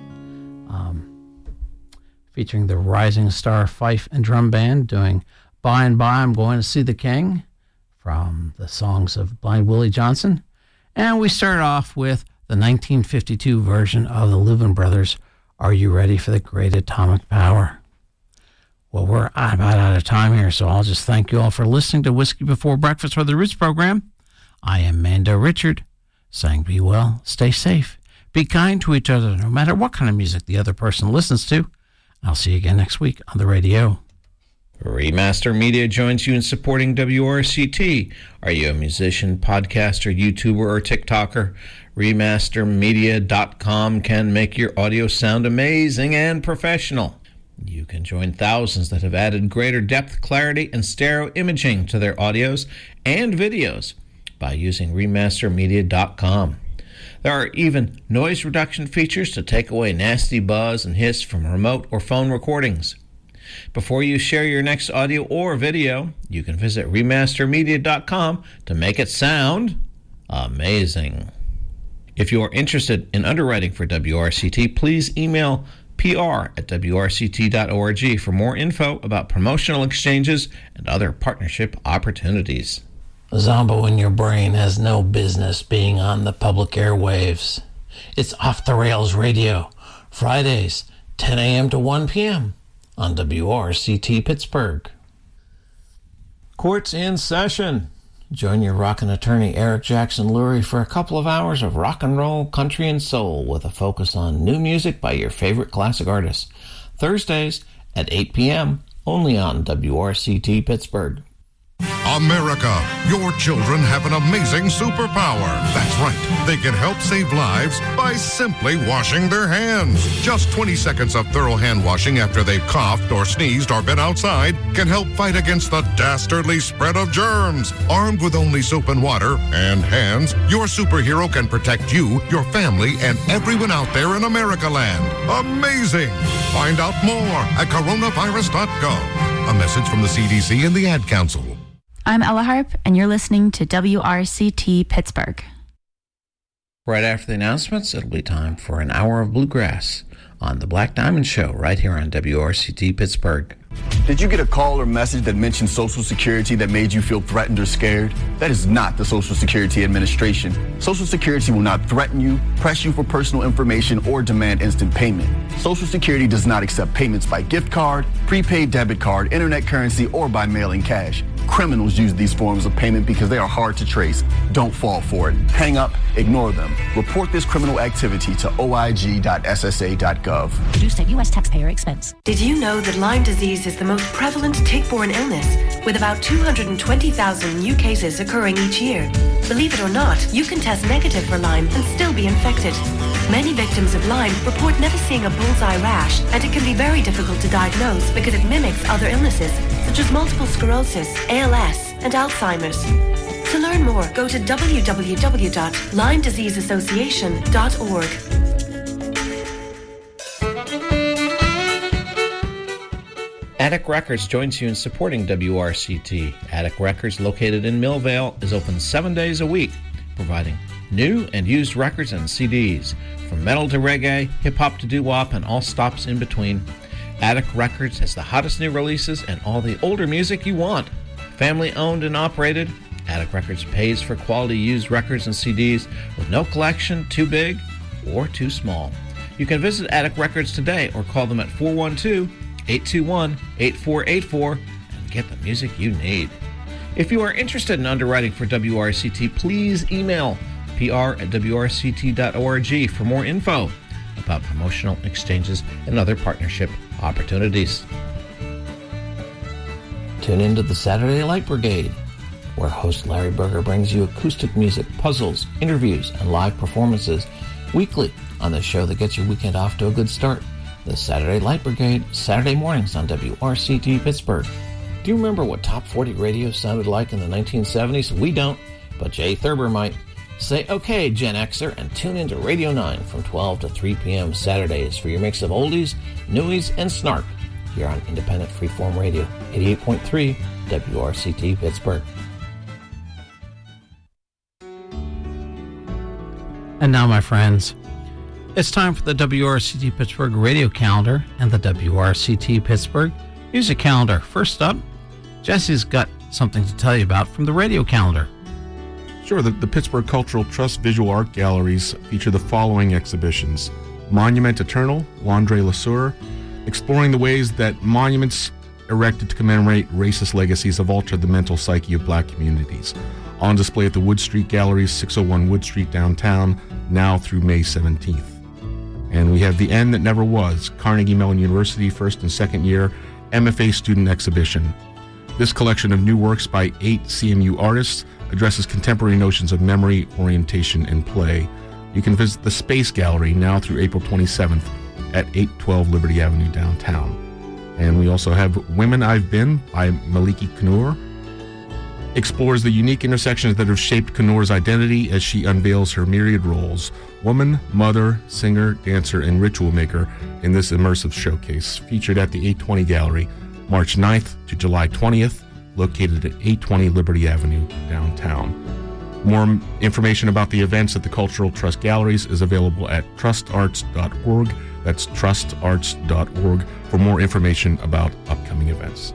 featuring the Rising Star Fife and Drum Band, doing By and By I'm Going to See the King, from the songs of Blind Willie Johnson. And we start off with the 1952 version of the Louvin Brothers, Are You Ready for the Great Atomic Power? Well, we're about out of time here, so I'll just thank you all for listening to Whiskey Before Breakfast for the Roots program. I am Mando Richard, saying be well, stay safe, be kind to each other, no matter what kind of music the other person listens to. I'll see you again next week on the radio. Remaster Media joins you in supporting WRCT. Are you a musician, podcaster, YouTuber, or TikToker? Remastermedia.com can make your audio sound amazing and professional. You can join thousands that have added greater depth, clarity, and stereo imaging to their audios and videos by using Remastermedia.com. There are even noise reduction features to take away nasty buzz and hiss from remote or phone recordings. Before you share your next audio or video, you can visit Remastermedia.com to make it sound amazing. If you are interested in underwriting for WRCT, please email pr@wrct.org for more info about promotional exchanges and other partnership opportunities. Zombo in your brain has no business being on the public airwaves. It's Off the Rails Radio, Fridays, 10 a.m. to 1 p.m. on WRCT Pittsburgh. Court's in session. Join your rockin' attorney Eric Jackson Lurie for a couple of hours of rock and roll, country, and soul with a focus on new music by your favorite classic artists. Thursdays at 8 p.m. only on WRCT Pittsburgh. America, your children have an amazing superpower. That's right. They can help save lives by simply washing their hands. Just 20 seconds of thorough hand washing after they've coughed or sneezed or been outside can help fight against the dastardly spread of germs. Armed with only soap and water and hands, your superhero can protect you, your family, and everyone out there in America land. Amazing! Find out more at coronavirus.gov. A message from the CDC and the Ad Council. I'm Ella Harp, and you're listening to WRCT Pittsburgh. Right after the announcements, it'll be time for an hour of bluegrass on the Black Diamond Show right here on WRCT Pittsburgh. Did you get a call or message that mentioned Social Security that made you feel threatened or scared? That is not the Social Security Administration. Social Security will not threaten you, press you for personal information, or demand instant payment. Social Security does not accept payments by gift card, prepaid debit card, internet currency, or by mailing cash. Criminals use these forms of payment because they are hard to trace. Don't fall for it. Hang up, ignore them. Report this criminal activity to oig.ssa.gov. Produced at U.S. taxpayer expense. Did you know that Lyme disease is the most prevalent tick-borne illness, with about 220,000 new cases occurring each year? Believe it or not, you can test negative for Lyme and still be infected. Many victims of Lyme report never seeing a bullseye rash, and it can be very difficult to diagnose because it mimics other illnesses, such as multiple sclerosis, ALS, and Alzheimer's. To learn more, go to www.LymeDiseaseAssociation.org. Attic Records joins you in supporting WRCT. Attic Records, located in Millvale, is open 7 days a week, providing new and used records and CDs. From metal to reggae, hip-hop to doo-wop, and all stops in between, Attic Records has the hottest new releases and all the older music you want. Family owned and operated, Attic Records pays for quality used records and CDs with no collection too big or too small. You can visit Attic Records today or call them at 412-821-8484 and get the music you need. If you are interested in underwriting for WRCT, please email pr@wrct.org for more info about promotional exchanges and other partnership opportunities. Tune into the Saturday Light Brigade, where host Larry Berger brings you acoustic music, puzzles, interviews, and live performances weekly on the show that gets your weekend off to a good start. The Saturday Light Brigade, Saturday mornings on WRCT Pittsburgh. Do you remember what Top 40 radio sounded like in the 1970s? We don't, but Jay Thurber might. Say okay, Gen Xer, and tune into Radio 9 from 12 to 3 p.m. Saturdays for your mix of oldies, newies, and snark here on Independent Freeform Radio, 88.3 WRCT Pittsburgh. And now, my friends, it's time for the WRCT Pittsburgh radio calendar and the WRCT Pittsburgh music calendar. First up, Jesse's got something to tell you about from the radio calendar. Sure, the Pittsburgh Cultural Trust Visual Art Galleries feature the following exhibitions: Monument Eternal, Wandre Lesueur, exploring the ways that monuments erected to commemorate racist legacies have altered the mental psyche of black communities. On display at the Wood Street Galleries, 601 Wood Street downtown, now through May 17th. And we have The End That Never Was, Carnegie Mellon University, first and second year MFA student exhibition. This collection of new works by 8 CMU artists addresses contemporary notions of memory, orientation, and play. You can visit the Space Gallery now through April 27th at 812 Liberty Avenue downtown. And we also have Women I've Been by Maliki Kanur. Explores the unique intersections that have shaped Kanur's identity as she unveils her myriad roles: woman, mother, singer, dancer, and ritual maker in this immersive showcase, featured at the 820 Gallery, March 9th to July 20th, located at 820 Liberty Avenue downtown. More information about the events at the Cultural Trust Galleries is available at trustarts.org. That's trustarts.org for more information about upcoming events.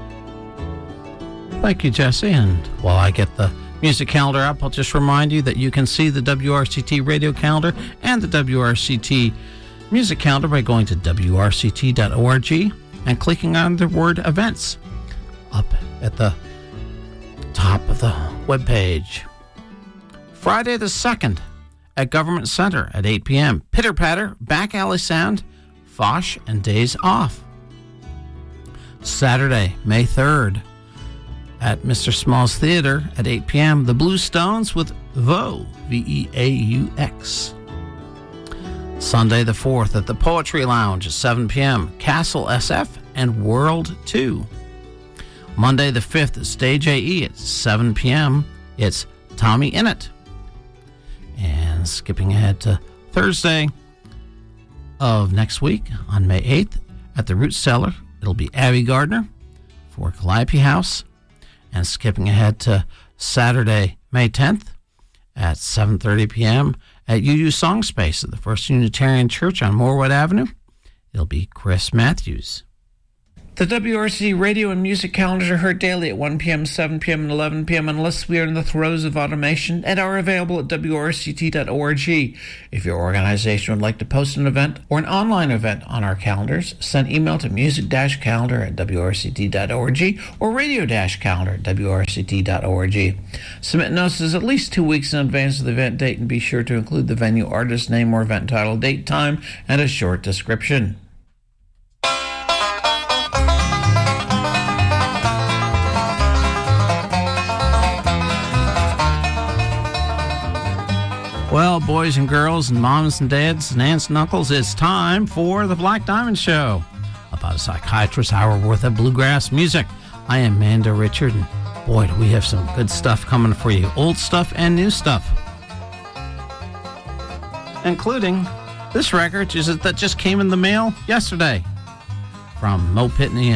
Thank you, Jesse. And while I get the music calendar up, I'll just remind you that you can see the WRCT radio calendar and the WRCT music calendar by going to WRCT.org and clicking on the word events up at the top of the webpage. Friday the 2nd at Government Center at 8 p.m. Pitter Patter, Back Alley Sound, Fosh, and Days Off. Saturday, May 3rd at Mr. Small's Theater at 8 p.m. The Blue Stones with Vo, V-E-A-U-X. Sunday the 4th at the Poetry Lounge at 7 p.m. Castle SF and World 2. Monday the 5th at Stage AE at 7 p.m. It's Tommy Innit. And skipping ahead to Thursday of next week on May 8th at the Root Cellar, it'll be Abby Gardner for Calliope House. And skipping ahead to Saturday, May 10th at 7:30 p.m. at UU Song Space at the First Unitarian Church on Moorwood Avenue, it'll be Chris Matthews. The WRC radio and music calendars are heard daily at 1 p.m., 7 p.m., and 11 p.m. unless we are in the throes of automation, and are available at WRCT.org. If your organization would like to post an event or an online event on our calendars, send email to music-calendar at WRCT.org or radio-calendar at WRCT.org. Submit notices at least 2 weeks in advance of the event date, and be sure to include the venue, artist name, or event title, date, time, and a short description. Well, boys and girls and moms and dads and aunts and uncles, it's time for the Black Diamond Show, about a psychiatrist's hour worth of bluegrass music. I am Manda Richard, and boy, do we have some good stuff coming for you, old stuff and new stuff, including this record that just came in the mail yesterday from Mo Pitney